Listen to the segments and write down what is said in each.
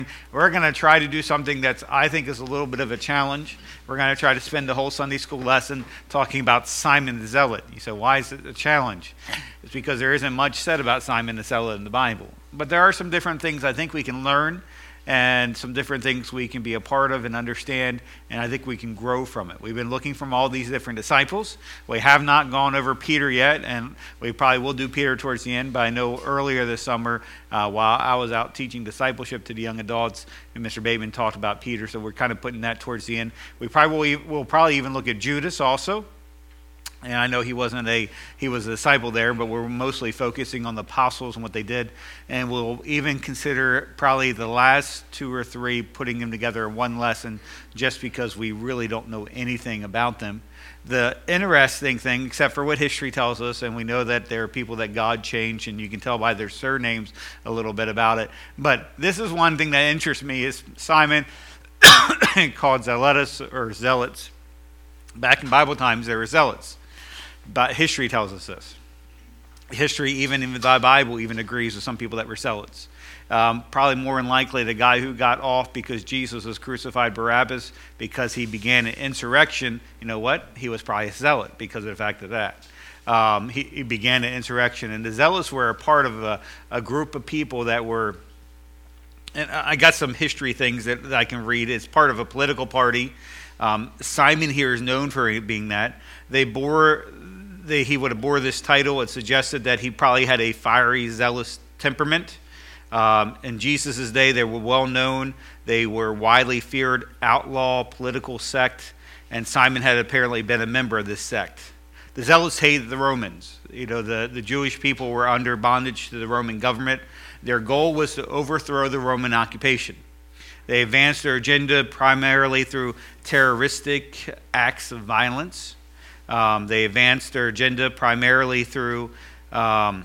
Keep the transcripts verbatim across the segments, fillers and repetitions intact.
We're going to try to do something that's, I think, is a little bit of a challenge. We're going to try to spend the whole Sunday school lesson talking about Simon the Zealot. You say, why is it a challenge? It's because there isn't much said about Simon the Zealot in the Bible. But there are some different things I think we can learn, and some different things we can be a part of and understand, and I think we can grow from it. We've been looking from all these different disciples. We have not gone over Peter yet, and we probably will do Peter towards the end, but I know earlier this summer, uh, while I was out teaching discipleship to the young adults, and Mister Bateman talked about Peter, so we're kind of putting that towards the end. We probably will we'll probably even look at Judas also. And I know he wasn't a, he was a disciple there, but we're mostly focusing on the apostles and what they did. And we'll even consider probably the last two or three, putting them together in one lesson, just because we really don't know anything about them. The interesting thing, except for what history tells us, and we know that there are people that God changed, and you can tell by their surnames a little bit about it. But this is one thing that interests me, is Simon, called Zealotus or Zealots. Back in Bible times, there were zealots. But history tells us this. History, even in the Bible, even agrees with some people that were zealots. Um, probably more than likely the guy who got off because Jesus was crucified, Barabbas, because he began an insurrection. You know what? He was probably a zealot because of the fact of that. Um, he, he began an insurrection. And the zealots were a part of a, a group of people that were, and I got some history things that, that I can read. It's part of a political party. Um, Simon here is known for being that. They bore, they, he would have bore this title. It suggested that he probably had a fiery, zealous temperament. Um, in Jesus' day, they were well known. They were widely feared outlaw political sect, and Simon had apparently been a member of this sect. The Zealots hated the Romans. You know, the, the Jewish people were under bondage to the Roman government. Their goal was to overthrow the Roman occupation. They advanced their agenda primarily through terroristic acts of violence. Um, they advanced their agenda primarily through um,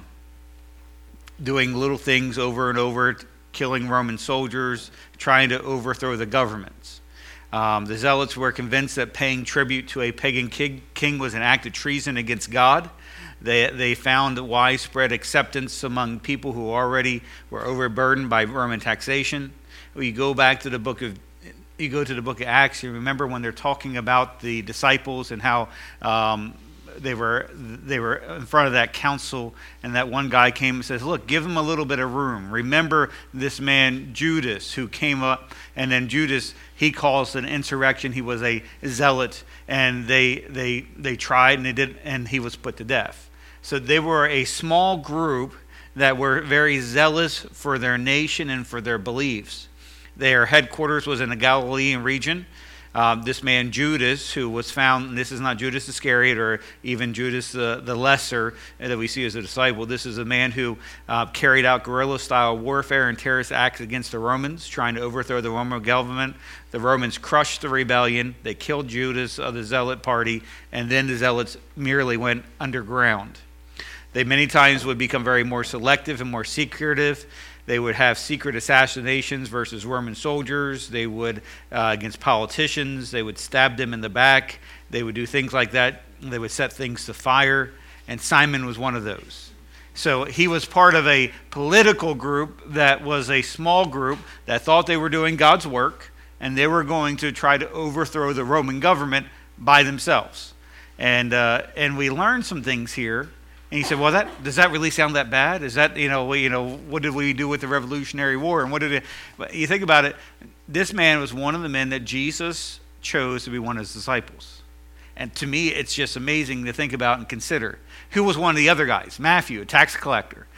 doing little things over and over, killing Roman soldiers, trying to overthrow the governments. Um, the Zealots were convinced that paying tribute to a pagan king, king was an act of treason against God. They, they found widespread acceptance among people who already were overburdened by Roman taxation. You go back to the book of You go to the book of Acts, you remember when they're talking about the disciples and how um, they were they were in front of that council, and that one guy came and says, look, give him a little bit of room. Remember this man Judas who came up, and then Judas, he calls an insurrection. He was a zealot, and they they they tried and they did, and he was put to death. So they were a small group that were very zealous for their nation and for their beliefs. Their headquarters was in the Galilean region. Um, this man Judas, who was found, and this is not Judas Iscariot or even Judas the, the Lesser that we see as a disciple. This is a man who uh, carried out guerrilla-style warfare and terrorist acts against the Romans, trying to overthrow the Roman government. The Romans crushed the rebellion. They killed Judas of the Zealot party, and then the Zealots merely went underground. They many times would become very more selective and more secretive. They would have secret assassinations versus Roman soldiers. They would, uh, against politicians, they would stab them in the back. They would do things like that. They would set things to fire. And Simon was one of those. So he was part of a political group that was a small group that thought they were doing God's work, and they were going to try to overthrow the Roman government by themselves. And uh, and we learned some things here. And he said, well, that does that really sound that bad? Is that, you know, we, you know, what did we do with the Revolutionary War? And what did it, but you think about it, this man was one of the men that Jesus chose to be one of his disciples. And to me, it's just amazing to think about and consider. Who was one of the other guys? Matthew, a tax collector.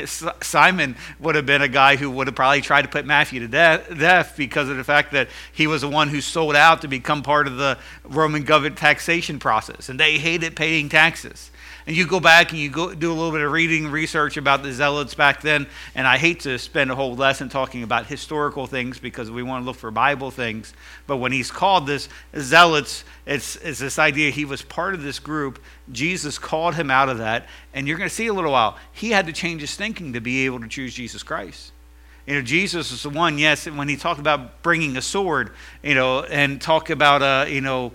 Simon would have been a guy who would have probably tried to put Matthew to death because of the fact that he was the one who sold out to become part of the Roman government taxation process. And they hated paying taxes. And you go back and you go do a little bit of reading, research about the Zealots back then. And I hate to spend a whole lesson talking about historical things because we want to look for Bible things. But when he's called this Zealots, it's, it's this idea he was part of this group. Jesus called him out of that. And you're going to see a little while, he had to change his thinking to be able to choose Jesus Christ. You know, Jesus was the one, yes, when he talked about bringing a sword, you know, and talk about, uh, you know,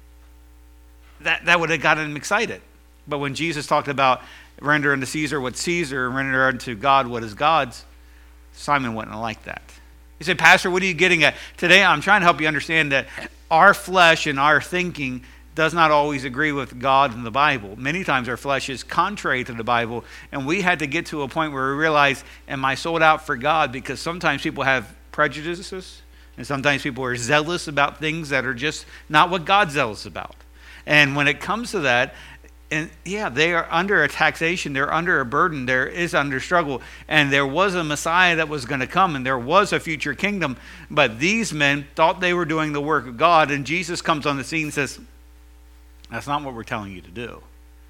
that, that would have gotten him excited. But when Jesus talked about render unto Caesar what's Caesar and render unto God what is God's, Simon wouldn't like that. You say, Pastor, what are you getting at? Today I'm trying to help you understand that our flesh and our thinking does not always agree with God and the Bible. Many times our flesh is contrary to the Bible, and we had to get to a point where we realize, am I sold out for God? Because sometimes people have prejudices, and sometimes people are zealous about things that are just not what God's zealous about. And when it comes to that, and yeah, they are under a taxation, they're under a burden, there is under struggle, and there was a Messiah that was going to come, and there was a future kingdom, but these men thought they were doing the work of God, and Jesus comes on the scene and says, that's not what we're telling you to do.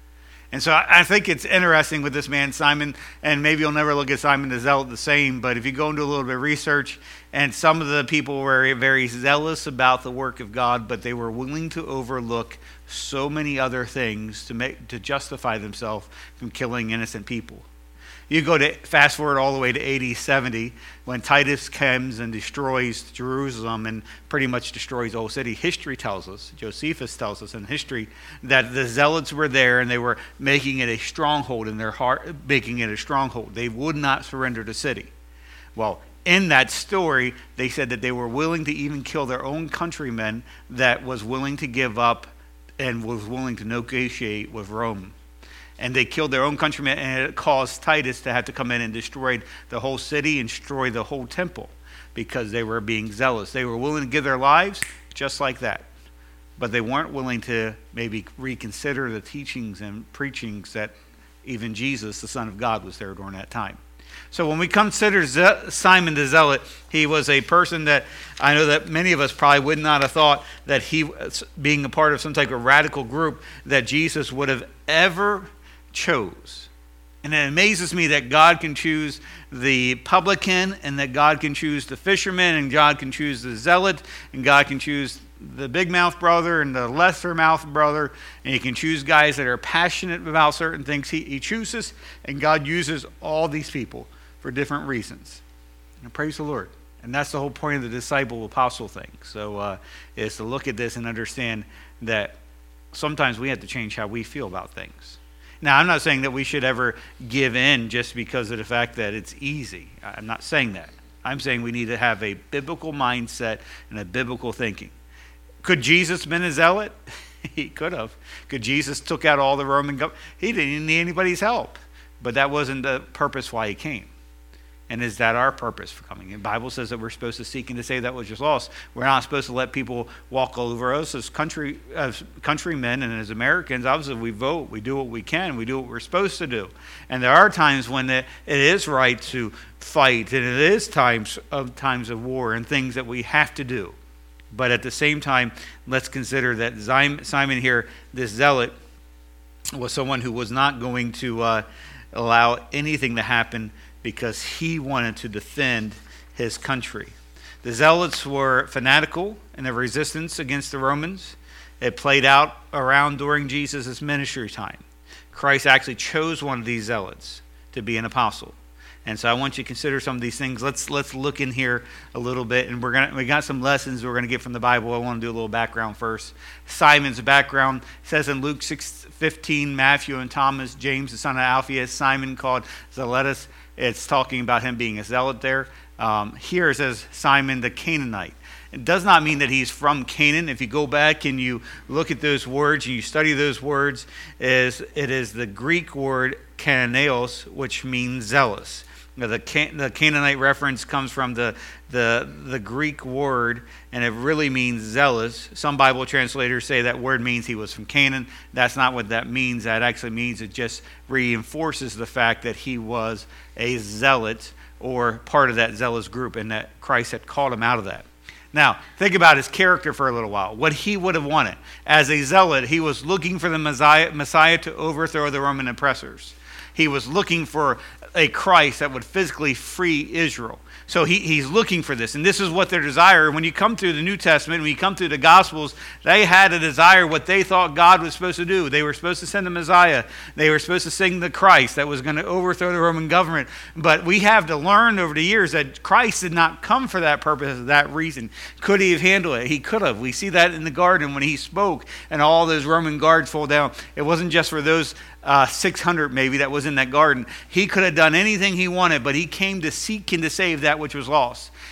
And so I think it's interesting with this man, Simon, and maybe you'll never look at Simon the Zealot the same, but if you go into a little bit of research, and some of the people were very zealous about the work of God, but they were willing to overlook so many other things to make to justify themselves from killing innocent people. You go to fast forward all the way to A D seventy when Titus comes and destroys Jerusalem and pretty much destroys the whole city. History tells us, Josephus tells us in history, that the zealots were there and they were making it a stronghold in their heart, making it a stronghold. They would not surrender the city. Well, in that story, they said that they were willing to even kill their own countrymen that was willing to give up and was willing to negotiate with Rome. And they killed their own countrymen, and it caused Titus to have to come in and destroy the whole city and destroy the whole temple because they were being zealous. They were willing to give their lives just like that. But they weren't willing to maybe reconsider the teachings and preachings that even Jesus, the Son of God, was there during that time. So when we consider Ze- Simon the Zealot, he was a person that I know that many of us probably would not have thought that he, being a part of some type of radical group, that Jesus would have ever chose. And it amazes me that God can choose the publican, and that God can choose the fisherman, and God can choose the zealot, and God can choose the big mouth brother and the lesser mouth brother, and he can choose guys that are passionate about certain things. He, he chooses, and God uses all these people for different reasons. And praise the Lord. And that's the whole point of the disciple apostle thing. So uh, is to look at this and understand that sometimes we have to change how we feel about things. Now, I'm not saying that we should ever give in just because of the fact that it's easy. I'm not saying that. I'm saying we need to have a biblical mindset and a biblical thinking. Could Jesus have been a zealot? He could have. Could Jesus took out all the Roman government? He didn't need anybody's help. But that wasn't the purpose why he came. And is that our purpose for coming? The Bible says that we're supposed to seek and to save that which is lost. We're not supposed to let people walk all over us as country, as countrymen and as Americans. Obviously, we vote, we do what we can, we do what we're supposed to do. And there are times when it is right to fight, and it is times of times of war and things that we have to do. But at the same time, let's consider that Simon here, this zealot, was someone who was not going to uh, allow anything to happen because he wanted to defend his country. The zealots were fanatical in their resistance against the Romans. It played out around during Jesus' ministry time. Christ actually chose one of these zealots to be an apostle. And so I want you to consider some of these things. Let's let's look in here a little bit, and we're gonna we got some lessons we're gonna get from the Bible. I want to do a little background first. Simon's background says in Luke six fifteen, Matthew and Thomas, James the son of Alphaeus, Simon called Zelotes. It's talking about him being a zealot there. Um, here it says Simon the Canaanite. It does not mean that he's from Canaan. If you go back and you look at those words and you study those words, is it is the Greek word Cananeos, which means zealous. Now, the, Can- the Canaanite reference comes from the, the, the Greek word, and it really means zealous. Some Bible translators say that word means he was from Canaan. That's not what that means. That actually means it just reinforces the fact that he was a zealot or part of that zealous group, and that Christ had called him out of that. Now, think about his character for a little while. What he would have wanted. As a zealot, he was looking for the Messiah, Messiah to overthrow the Roman oppressors. He was looking for a Christ that would physically free Israel. So he, he's looking for this, and this is what their desire. When you come through the New Testament, when you come through the Gospels, they had a desire what they thought God was supposed to do. They were supposed to send a Messiah. They were supposed to sing the Christ that was going to overthrow the Roman government. But we have to learn over the years that Christ did not come for that purpose, that reason. Could he have handled it? He could have. We see that in the garden when he spoke and all those Roman guards fall down. It wasn't just for those Uh, six hundred maybe that was in that garden. He could have done anything he wanted, but he came to seek and to save that which was lost.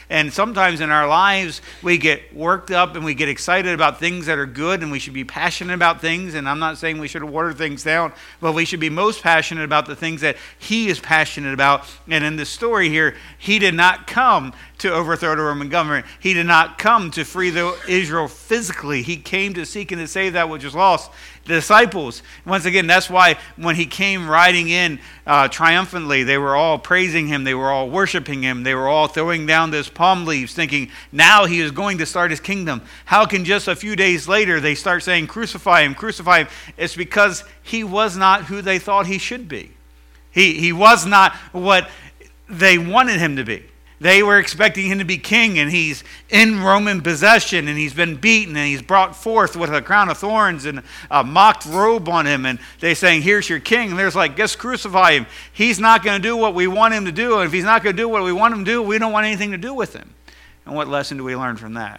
And sometimes in our lives, we get worked up and we get excited about things that are good, and we should be passionate about things. And I'm not saying we should water things down, but we should be most passionate about the things that he is passionate about. And in this story here, he did not come to overthrow the Roman government. He did not come to free the Israel physically. He came to seek and to save that which was lost. The disciples, once again, that's why when he came riding in uh, triumphantly, they were all praising him. They were all worshiping him. They were all throwing down those palm leaves, thinking now he is going to start his kingdom. How can just a few days later they start saying, crucify him, crucify him? It's because he was not who they thought he should be. He, he was not what they wanted him to be. They were expecting him to be king, and he's in Roman possession, and he's been beaten, and he's brought forth with a crown of thorns and a mocked robe on him, and they're saying, here's your king. And there's like, just crucify him. He's not going to do what we want him to do, and if he's not going to do what we want him to do, we don't want anything to do with him. And what lesson do we learn from that?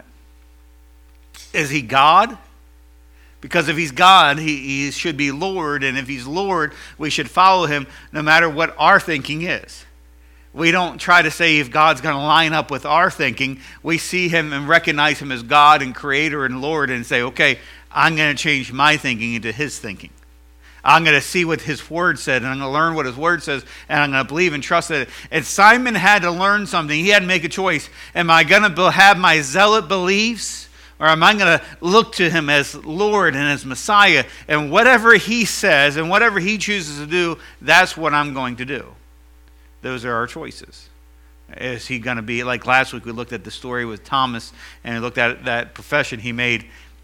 Is he God? Because if he's God, he, he should be Lord, and if he's Lord, we should follow him no matter what our thinking is. We don't try to say if God's going to line up with our thinking. We see him and recognize him as God and creator and Lord and say, okay, I'm going to change my thinking into his thinking. I'm going to see what his word said, and I'm going to learn what his word says, and I'm going to believe and trust it. And Simon had to learn something. He had to make a choice. Am I going to have my zealot beliefs, or am I going to look to him as Lord and as Messiah? And whatever he says and whatever he chooses to do, that's what I'm going to do. Those are our choices. Is he going to be, like last week we looked at the story with Thomas, and we looked at that profession he made,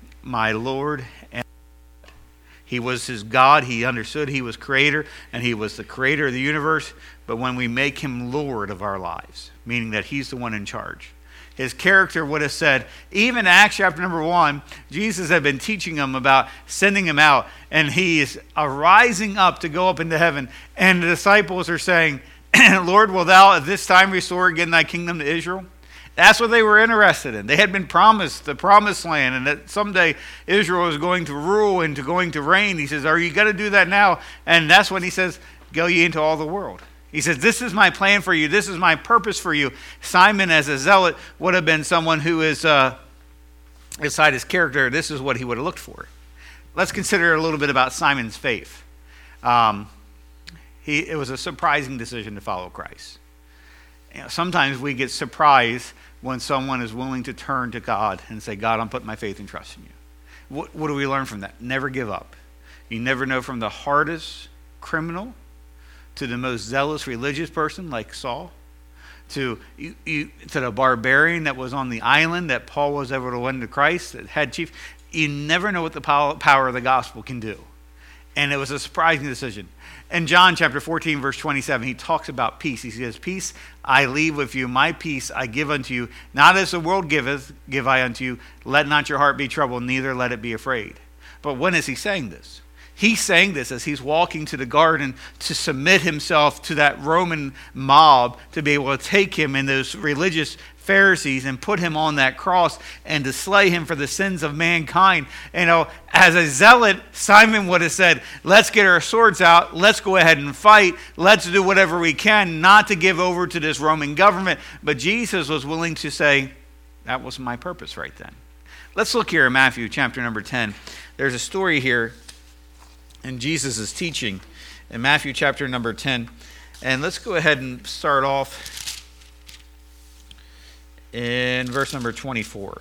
my Lord and God. He was his God. He understood he was creator, and he was the creator of the universe. But when we make him Lord of our lives, meaning that he's the one in charge, his character would have said, even Acts chapter number one, Jesus had been teaching him about sending him out, and he is rising up to go up into heaven, and the disciples are saying, Lord, will thou at this time restore again thy kingdom to Israel? That's what they were interested in. They had been promised the promised land, and that someday Israel is going to rule and to going to reign. He says, are you going to do that now? And that's when he says, go ye into all the world. He says, this is my plan for you. This is my purpose for you. Simon, as a zealot, would have been someone who is, uh, beside his character, this is what he would have looked for. Let's consider a little bit about Simon's faith. Um, He, it was a surprising decision to follow Christ. You know, sometimes we get surprised when someone is willing to turn to God and say, God, I'm putting my faith and trust in you. What, what do we learn from that? Never give up. You never know, from the hardest criminal to the most zealous religious person like Saul, to you, you, to the barbarian that was on the island that Paul was able to win to Christ, that had chief. You never know what the power of the gospel can do. And it was a surprising decision. In John chapter fourteen, verse twenty-seven, he talks about peace. He says, peace I leave with you, my peace I give unto you. Not as the world giveth, give I unto you. Let not your heart be troubled, neither let it be afraid. But when is he saying this? He's saying this as he's walking to the garden to submit himself to that Roman mob, to be able to take him and those religious Pharisees and put him on that cross and to slay him for the sins of mankind. You know, as a zealot, Simon would have said, let's get our swords out, let's go ahead and fight, let's do whatever we can not to give over to this Roman government. But Jesus was willing to say, that was my purpose right then. Let's look here in Matthew chapter number ten. There's a story here, and Jesus is teaching in Matthew chapter number ten. And let's go ahead and start off in verse number twenty-four.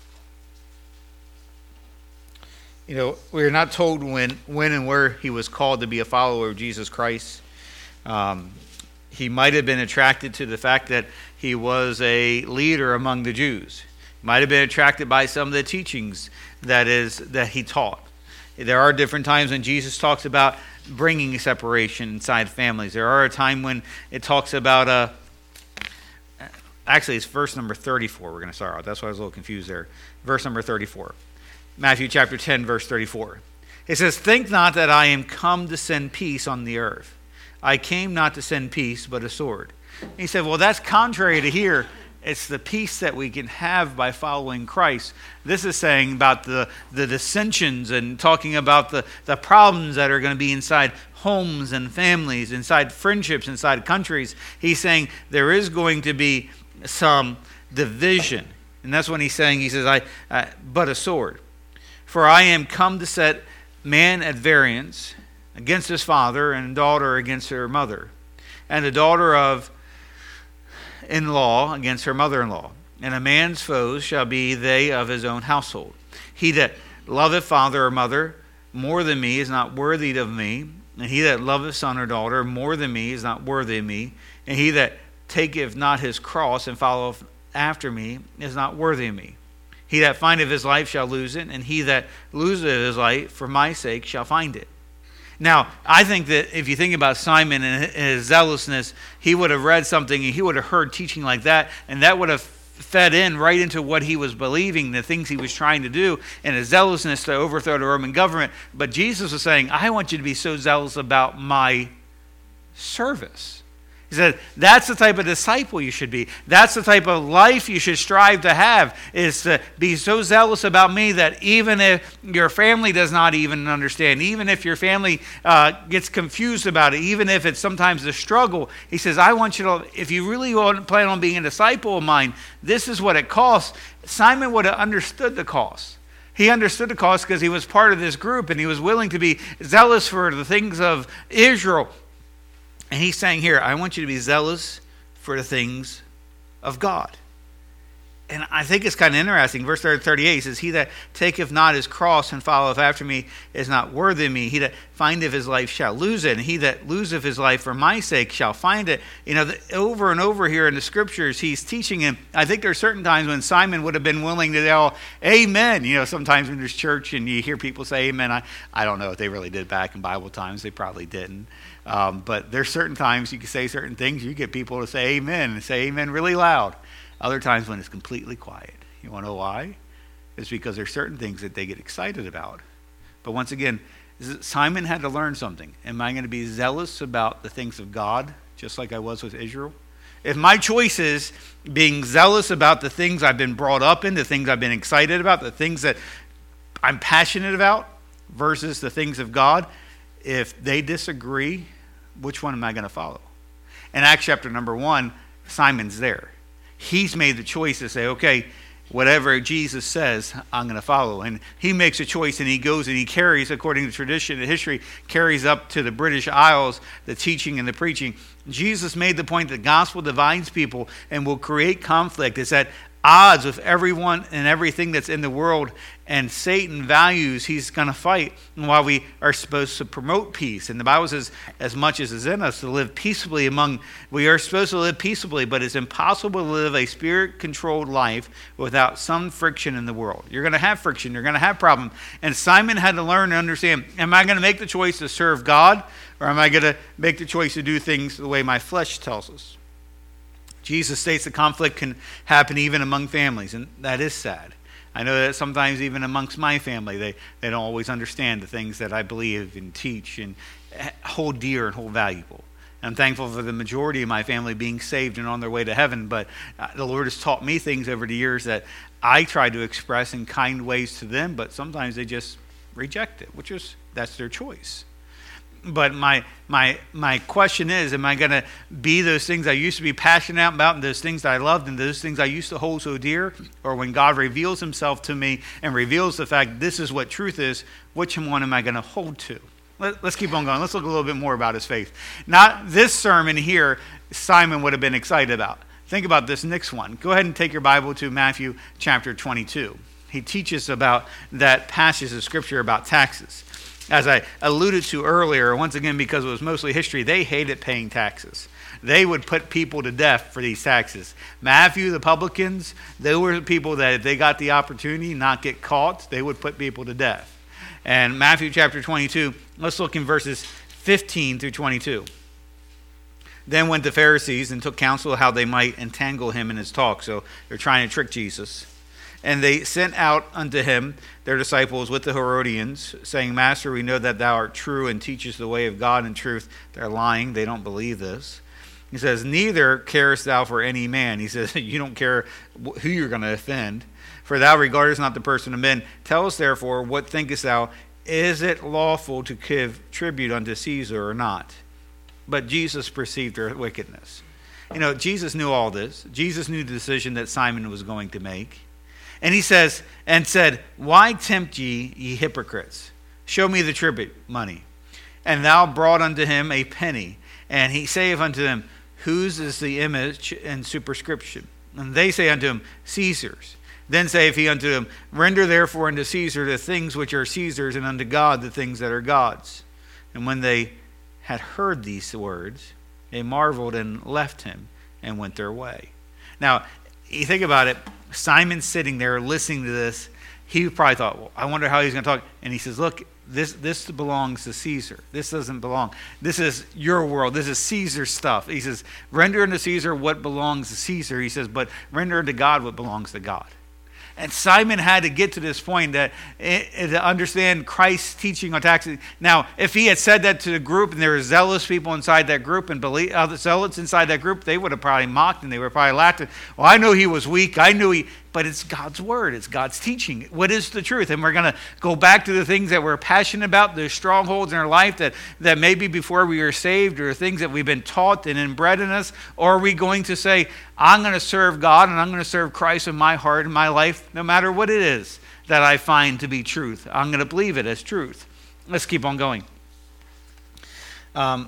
You know, we're not told when, when and where he was called to be a follower of Jesus Christ. Um, he might have been attracted to the fact that he was a leader among the Jews. He might have been attracted by some of the teachings that is that he taught. There are different times when Jesus talks about bringing separation inside families. There are a time when it talks about a Actually, it's verse number thirty-four we're going to start out. That's why I was a little confused there. Verse number thirty-four. Matthew chapter ten, verse thirty-four. It says, think not that I am come to send peace on the earth. I came not to send peace, but a sword. And he said, well, that's contrary to here. It's the peace that we can have by following Christ. This is saying about the, the dissensions and talking about the, the problems that are going to be inside homes and families, inside friendships, inside countries. He's saying there is going to be some division. And that's when he's saying, he says, I, uh, but a sword. For I am come to set man at variance against his father, and daughter against her mother, and the daughter of in-law against her mother-in-law. And a man's foes shall be they of his own household. He that loveth father or mother more than me is not worthy of me, and he that loveth son or daughter more than me is not worthy of me, and he that taketh not his cross and followeth after me is not worthy of me. He that findeth his life shall lose it, and he that loseth his life for my sake shall find it. Now, I think that if you think about Simon and his zealousness, he would have read something and he would have heard teaching like that, and that would have fed in right into what he was believing, the things he was trying to do, and his zealousness to overthrow the Roman government. But Jesus was saying, I want you to be so zealous about my service. He said, that's the type of disciple you should be. That's the type of life you should strive to have, is to be so zealous about me that even if your family does not even understand, even if your family uh, gets confused about it, even if it's sometimes a struggle, he says, I want you to, if you really want, plan on being a disciple of mine, this is what it costs. Simon would have understood the cost. He understood the cost because he was part of this group and he was willing to be zealous for the things of Israel. And he's saying here, I want you to be zealous for the things of God. And I think it's kind of interesting. Verse thirty-eight, he says, he that taketh not his cross and followeth after me is not worthy of me. He that findeth his life shall lose it. And he that loseth his life for my sake shall find it. You know, the, over and over here in the scriptures, he's teaching him. I think there are certain times when Simon would have been willing to yell, amen. You know, sometimes when there's church and you hear people say amen. I, I don't know if they really did back in Bible times. They probably didn't. Um, but there's certain times you can say certain things. You get people to say amen and say amen really loud. Other times when it's completely quiet. You want to know why? It's because there's certain things that they get excited about. But once again, Simon had to learn something. Am I going to be zealous about the things of God, just like I was with Israel? If my choice is being zealous about the things I've been brought up in, the things I've been excited about, the things that I'm passionate about, versus the things of God, if they disagree, which one am I going to follow? In Acts chapter number one, Simon's there. He's made the choice to say, okay, whatever Jesus says, I'm going to follow. And he makes a choice and he goes and he carries, according to tradition and history, carries up to the British Isles the teaching and the preaching. Jesus made the point that gospel divides people and will create conflict. It's at odds with everyone and everything that's in the world, and Satan values he's going to fight. And while we are supposed to promote peace, and the Bible says as much as is in us to live peaceably among, we are supposed to live peaceably, but it's impossible to live a spirit-controlled life without some friction in the world. You're going to have friction, you're going to have problems. And Simon had to learn and understand, am I going to make the choice to serve God, or am I going to make the choice to do things the way my flesh tells us? Jesus states that conflict can happen even among families, and that is sad. I know that sometimes even amongst my family, they, they don't always understand the things that I believe and teach and hold dear and hold valuable. And I'm thankful for the majority of my family being saved and on their way to heaven, but the Lord has taught me things over the years that I try to express in kind ways to them, but sometimes they just reject it, which is, that's their choice. But my my my question is, am I going to be those things I used to be passionate about and those things that I loved and those things I used to hold so dear? Or when God reveals himself to me and reveals the fact this is what truth is, which one am I going to hold to? Let, let's keep on going. Let's look a little bit more about his faith. Not this sermon here Simon would have been excited about. Think about this next one. Go ahead and take your Bible to Matthew chapter twenty-two. He teaches about that passage of scripture about taxes. As I alluded to earlier, once again, because it was mostly history, they hated paying taxes. They would put people to death for these taxes. Matthew, the publicans, they were people that if they got the opportunity not get caught, they would put people to death. And Matthew chapter twenty-two, let's look in verses fifteen through twenty-two. Then went the Pharisees and took counsel how they might entangle him in his talk. So they're trying to trick Jesus. And they sent out unto him their disciples with the Herodians, saying, Master, we know that thou art true and teachest the way of God in truth. They're lying. They don't believe this. He says, neither carest thou for any man. He says, you don't care who you're going to offend. For thou regardest not the person of men. Tell us therefore, what thinkest thou? Is it lawful to give tribute unto Caesar or not? But Jesus perceived their wickedness. You know, Jesus knew all this. Jesus knew the decision that Simon was going to make. And he says, and said, why tempt ye, ye hypocrites? Show me the tribute money. And thou brought unto him a penny. And he saith unto them, whose is the image and superscription? And they say unto him, Caesar's. Then saith he unto them, render therefore unto Caesar the things which are Caesar's, and unto God the things that are God's. And when they had heard these words, they marveled and left him and went their way. Now, you think about it, Simon sitting there listening to this, he probably thought, well, I wonder how he's going to talk. And he says, look, this this belongs to Caesar. This doesn't belong. This is your world. This is Caesar's stuff. He says, render unto Caesar what belongs to Caesar. He says, but render unto God what belongs to God. And Simon had to get to this point that to understand Christ's teaching on taxes. Now, if he had said that to the group and there were zealous people inside that group and believe, other zealots inside that group, they would have probably mocked and they would have probably laughed at, well, I knew he was weak. I knew he, but it's God's word. It's God's teaching. What is the truth? And we're going to go back to the things that we're passionate about, the strongholds in our life that, that maybe before we were saved, or things that we've been taught and inbred in us. Or are we going to say, I'm going to serve God and I'm going to serve Christ in my heart and my life, no matter what it is that I find to be truth. I'm going to believe it as truth. Let's keep on going. Um,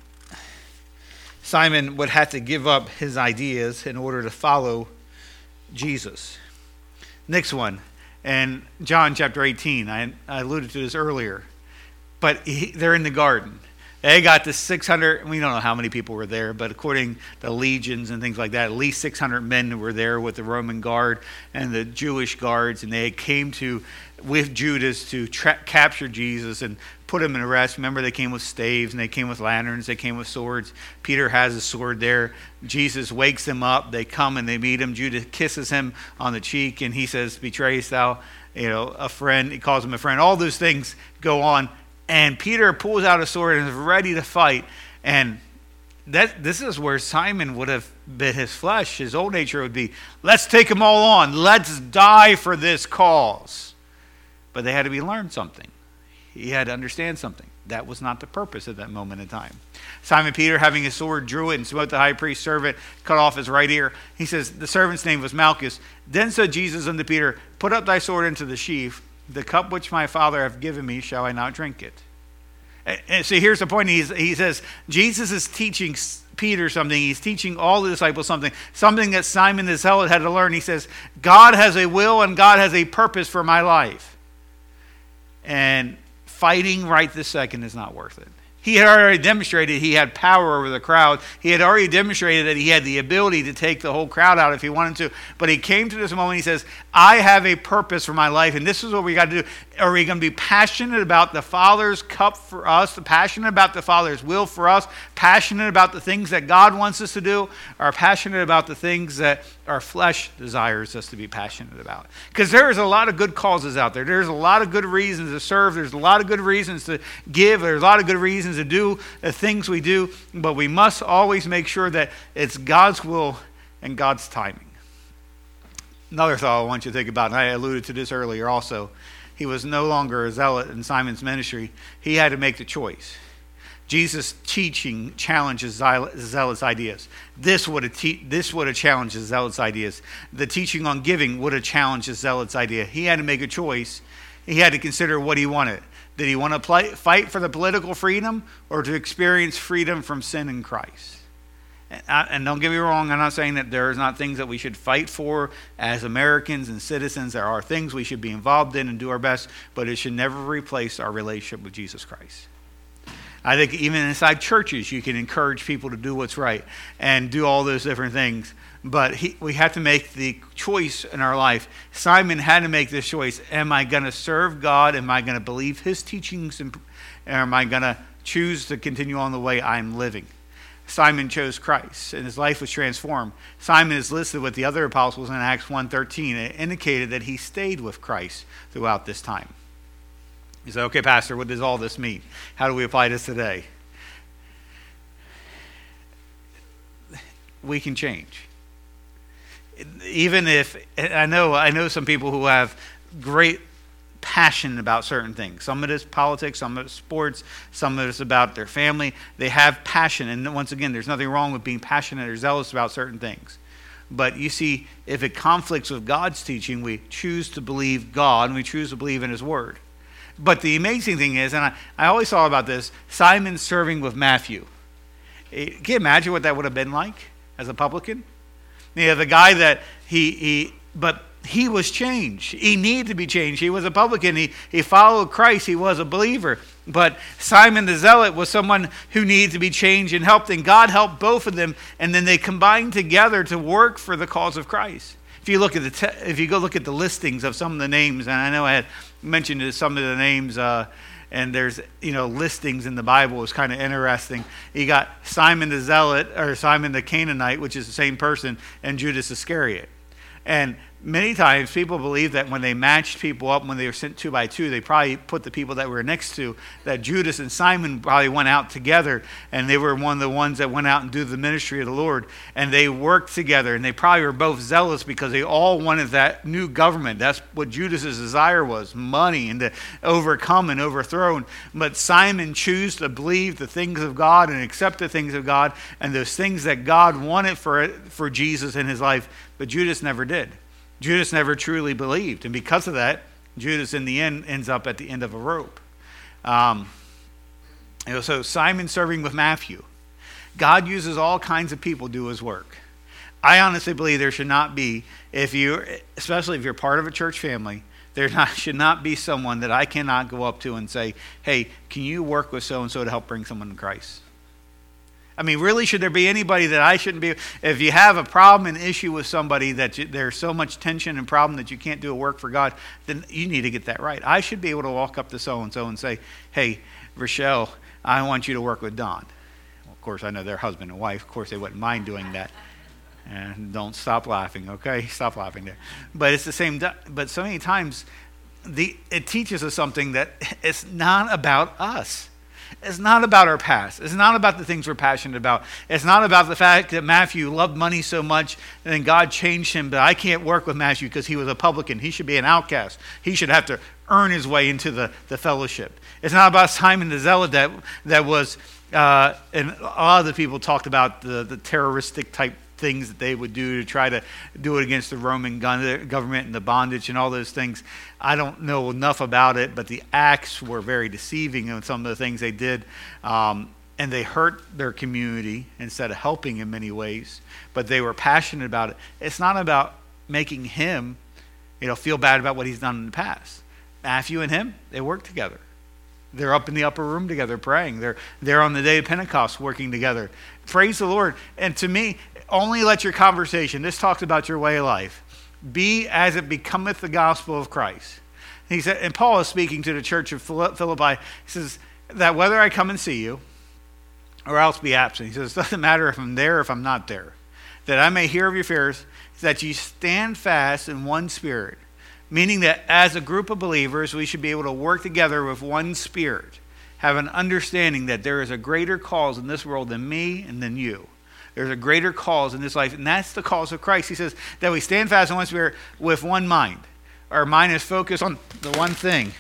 Simon would have to give up his ideas in order to follow Jesus. Next one, and John chapter eighteen. I, I alluded to this earlier, but he, they're in the garden. They got the six hundred, we don't know how many people were there, but according to legions and things like that, at least six hundred men were there with the Roman guard and the Jewish guards, and they came to, with Judas, to tra- capture Jesus and put him in arrest. Remember, they came with staves, and they came with lanterns, they came with swords. Peter has a sword there. Jesus wakes them up. They come and they meet him. Judas kisses him on the cheek, and he says, betrayest thou, you know, a friend. He calls him a friend. All those things go on. And Peter pulls out a sword and is ready to fight. And that this is where Simon would have bit his flesh. His old nature would be, let's take them all on. Let's die for this cause. But they had to be learned something. He had to understand something. That was not the purpose at that moment in time. Simon Peter, having his sword, drew it and smote the high priest's servant, cut off his right ear. He says, the servant's name was Malchus. Then said Jesus unto Peter, put up thy sword into the sheath. The cup which my Father hath given me, shall I not drink it? And so here's the point. He's, he says, Jesus is teaching Peter something. He's teaching all the disciples something. Something that Simon the Zealot had to learn. He says, God has a will and God has a purpose for my life. And fighting right this second is not worth it. He had already demonstrated he had power over the crowd. He had already demonstrated that he had the ability to take the whole crowd out if he wanted to. But he came to this moment, he says, I have a purpose for my life, and this is what we got to do. Are we going to be passionate about the Father's cup for us, passionate about the Father's will for us, passionate about the things that God wants us to do, or passionate about the things that our flesh desires us to be passionate about? Because there's a lot of good causes out there. There's a lot of good reasons to serve. There's a lot of good reasons to give. There's a lot of good reasons to do the things we do, but we must always make sure that it's God's will and God's timing. Another thought I want you to think about, and I alluded to this earlier also, he was no longer a zealot in Simon's ministry. He had to make the choice. Jesus' teaching challenges zealot's ideas. This would have te- this would have challenged zealot's ideas. The teaching on giving would have challenged zealot's idea. He had to make a choice. He had to consider what he wanted. Did he want to play, fight for the political freedom or to experience freedom from sin in Christ? And, I, and don't get me wrong, I'm not saying that there is not things that we should fight for as Americans and citizens. There are things we should be involved in and do our best, but it should never replace our relationship with Jesus Christ. I think even inside churches, you can encourage people to do what's right and do all those different things. But he, we have to make the choice in our life. Simon had to make this choice. Am I going to serve God? Am I going to believe his teachings? And, or am I going to choose to continue on the way I'm living? Simon chose Christ, and his life was transformed. Simon is listed with the other apostles in Acts one thirteen. It indicated that he stayed with Christ throughout this time. You say, okay, Pastor, what does all this mean? How do we apply this today? We can change. Even if, I know I know some people who have great passionate about certain things. Some of it is politics, some of it is sports, some of it is about their family. They have passion. And once again, there's nothing wrong with being passionate or zealous about certain things. But you see, if it conflicts with God's teaching, we choose to believe God and we choose to believe in his word. But the amazing thing is, and I, I always thought about this, Simon serving with Matthew. Can you imagine what that would have been like as a publican? You know, the guy that he, he but he was changed. He needed to be changed. He was a publican. He, he followed Christ. He was a believer. But Simon the Zealot was someone who needed to be changed and helped. And God helped both of them. And then they combined together to work for the cause of Christ. If you look at the te- if you go look at the listings of some of the names, and I know I had mentioned some of the names, uh, and there's you know listings in the Bible. It's kind of interesting. You got Simon the Zealot or Simon the Canaanite, which is the same person, and Judas Iscariot. And many times people believe that when they matched people up, when they were sent two by two, they probably put the people that were next to, that Judas and Simon probably went out together, and they were one of the ones that went out and do the ministry of the Lord, and they worked together, and they probably were both zealous because they all wanted that new government. That's what Judas's desire was, money, and to overcome and overthrow. But Simon chose to believe the things of God and accept the things of God, and those things that God wanted for, for Jesus in his life, but Judas never did. Judas never truly believed. And because of that, Judas in the end ends up at the end of a rope. Um, you know, so Simon serving with Matthew. God uses all kinds of people to do his work. I honestly believe there should not be, if you, especially if you're part of a church family, there not, should not be someone that I cannot go up to and say, hey, can you work with so-and-so to help bring someone to Christ? I mean, really, should there be anybody that I shouldn't be? If you have a problem, an issue with somebody that you, there's so much tension and problem that you can't do a work for God, then you need to get that right. I should be able to walk up to so-and-so and say, hey, Rochelle, I want you to work with Don. Well, of course, I know they're husband and wife. Of course, they wouldn't mind doing that. And don't stop laughing, okay? Stop laughing there. But it's the same, but so many times, the it teaches us something that it's not about us. It's not about our past. It's not about the things we're passionate about. It's not about the fact that Matthew loved money so much and then God changed him, but I can't work with Matthew because he was a publican. He should be an outcast. He should have to earn his way into the, the fellowship. It's not about Simon the Zealot that, that was, uh, and a lot of the people talked about the, the terroristic type things that they would do to try to do it against the Roman government and the bondage and all those things. I don't know enough about it, but the acts were very deceiving in some of the things they did. Um, and they hurt their community instead of helping in many ways. But they were passionate about it. It's not about making him, you know, feel bad about what he's done in the past. Matthew and him, they work together. They're up in the upper room together praying. They're they're on the day of Pentecost working together. Praise the Lord. And to me, only let your conversation, this talks about your way of life, be as it becometh the gospel of Christ. He said, and Paul is speaking to the church of Philippi. He says that whether I come and see you or else be absent, he says, it doesn't matter if I'm there or if I'm not there, that I may hear of your affairs, that you stand fast in one spirit, meaning that as a group of believers, we should be able to work together with one spirit, have an understanding that there is a greater cause in this world than me and than you. There's a greater cause in this life, and that's the cause of Christ. He says that we stand fast in one spirit with one mind. Our mind is focused on the one thing.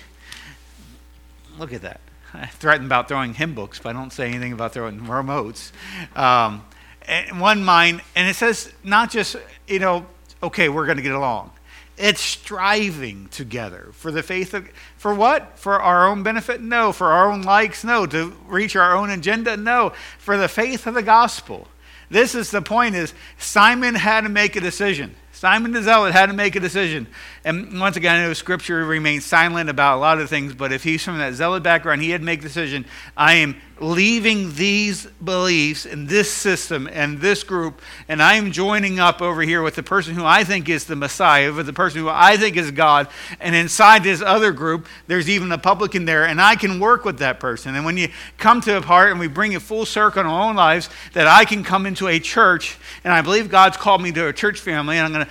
Look at that. I threatened about throwing hymn books, but I don't say anything about throwing remotes. Um, and one mind, and it says not just, you know, okay, we're going to get along. It's striving together for the faith of, for what? For our own benefit? No. For our own likes? No. To reach our own agenda? No. For the faith of the gospel. This is the point is Simon had to make a decision. Simon the Zealot had to make a decision. And once again, I know Scripture remains silent about a lot of things, but if he's from that zealot background, he had to make a decision. I am leaving these beliefs and this system and this group, and I am joining up over here with the person who I think is the Messiah, with the person who I think is God. And inside this other group, there's even a publican there, and I can work with that person. And when you come to a part and we bring it full circle in our own lives, that I can come into a church, and I believe God's called me to a church family, and I'm going to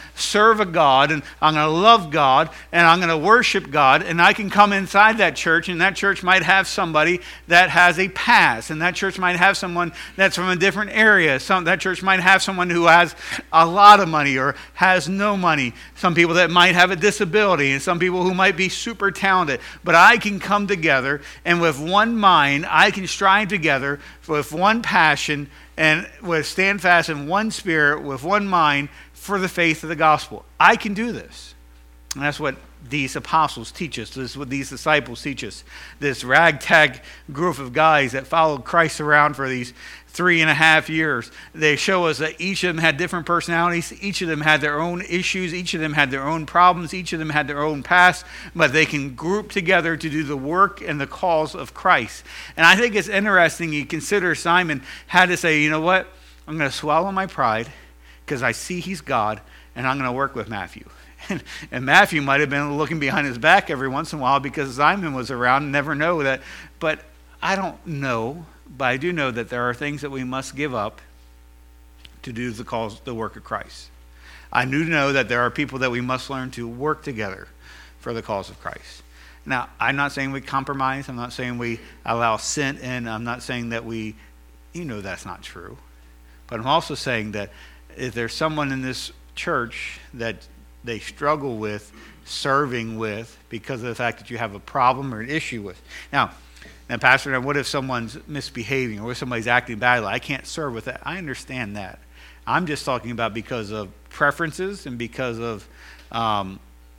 serve a God, and I'm going to love God, and I'm going to worship God, and I can come inside that church, and that church might have somebody that has a past, and that church might have someone that's from a different area. Some, that church might have someone who has a lot of money or has no money. Some people that might have a disability, and some people who might be super talented. But I can come together, and with one mind, I can strive together with one passion, and with stand fast in one spirit, with one mind, for the faith of the gospel. I can do this. And that's what these apostles teach us. This is what these disciples teach us. This ragtag group of guys that followed Christ around for these three and a half years. They show us that each of them had different personalities. Each of them had their own issues. Each of them had their own problems. Each of them had their own past. But they can group together to do the work and the cause of Christ. And I think it's interesting. You consider Simon had to say, you know what? I'm going to swallow my pride because I see he's God, and I'm going to work with Matthew. And, and Matthew might have been looking behind his back every once in a while because Simon was around and never know that. But I don't know, but I do know that there are things that we must give up to do the cause, the work of Christ. I do know that there are people that we must learn to work together for the cause of Christ. Now, I'm not saying we compromise. I'm not saying we allow sin in. I'm not saying that we, you know that's not true. But I'm also saying that if there's someone in this church that they struggle with serving with because of the fact that you have a problem or an issue with. Now, now Pastor, what if someone's misbehaving or if somebody's acting badly? I can't serve with that. I understand that. I'm just talking about because of preferences and because of um,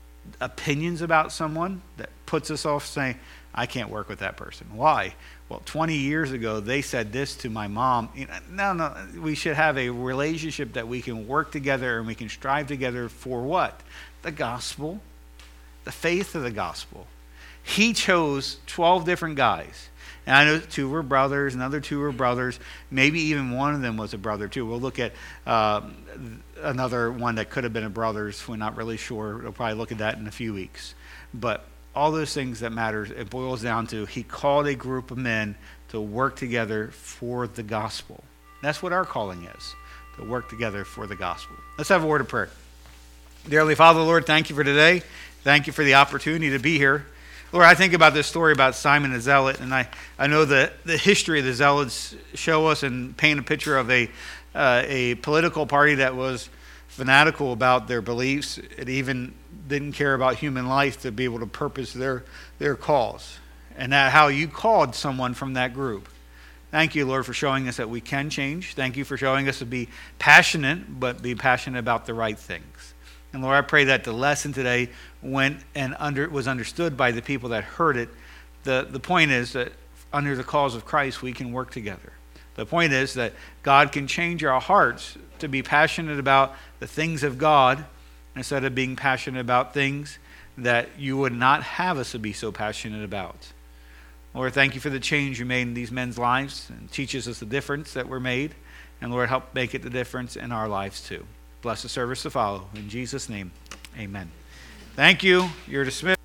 opinions about someone that puts us off saying, I can't work with that person. Why? Well, twenty years ago, they said this to my mom. You know, no, no, we should have a relationship that we can work together and we can strive together for what? The gospel, the faith of the gospel. He chose twelve different guys. And I know two were brothers, another two were brothers. Maybe even one of them was a brother too. We'll look at uh, another one that could have been a brother's. We're not really sure. We'll probably look at that in a few weeks. But all those things that matter, it boils down to he called a group of men to work together for the gospel. That's what our calling is, to work together for the gospel. Let's have a word of prayer. Dear Heavenly Father, Lord, thank you for today. Thank you for the opportunity to be here. Lord, I think about this story about Simon the Zealot, and I, I know that the history of the Zealots show us and paint a picture of a uh, a political party that was fanatical about their beliefs. It even didn't care about human life to be able to purpose their, their cause. And that how you called someone from that group. Thank you, Lord, for showing us that we can change. Thank you for showing us to be passionate, but be passionate about the right things. And Lord, I pray that the lesson today went and under, was understood by the people that heard it. The, the point is that under the cause of Christ, we can work together. The point is that God can change our hearts to be passionate about the things of God instead of being passionate about things that you would not have us to be so passionate about. Lord, thank you for the change you made in these men's lives and teaches us the difference that we're made. And Lord, help make it the difference in our lives too. Bless the service to follow. In Jesus' name, amen. Thank you. You're dismissed.